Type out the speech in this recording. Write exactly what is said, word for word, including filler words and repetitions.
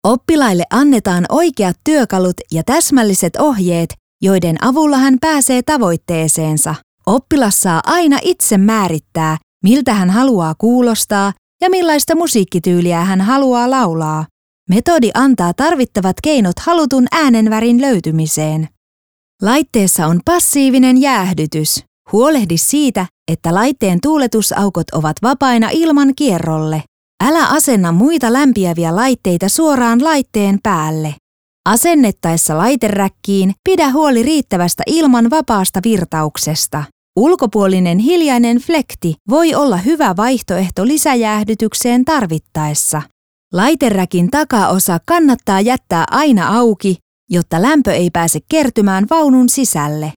Oppilaille annetaan oikeat työkalut ja täsmälliset ohjeet, joiden avulla hän pääsee tavoitteeseensa. Oppilas saa aina itse määrittää, miltä hän haluaa kuulostaa ja millaista musiikkityyliä hän haluaa laulaa. Metodi antaa tarvittavat keinot halutun äänenvärin löytymiseen. Laitteessa on passiivinen jäähdytys. Huolehdi siitä, että laitteen tuuletusaukot ovat vapaina ilman kierrolle. Älä asenna muita lämpiäviä laitteita suoraan laitteen päälle. Asennettaessa laiteräkkiin pidä huoli riittävästä ilman vapaasta virtauksesta. Ulkopuolinen hiljainen flekti voi olla hyvä vaihtoehto lisäjäähdytykseen tarvittaessa. Laiteräkin takaosa kannattaa jättää aina auki, jotta lämpö ei pääse kertymään vaunun sisälle.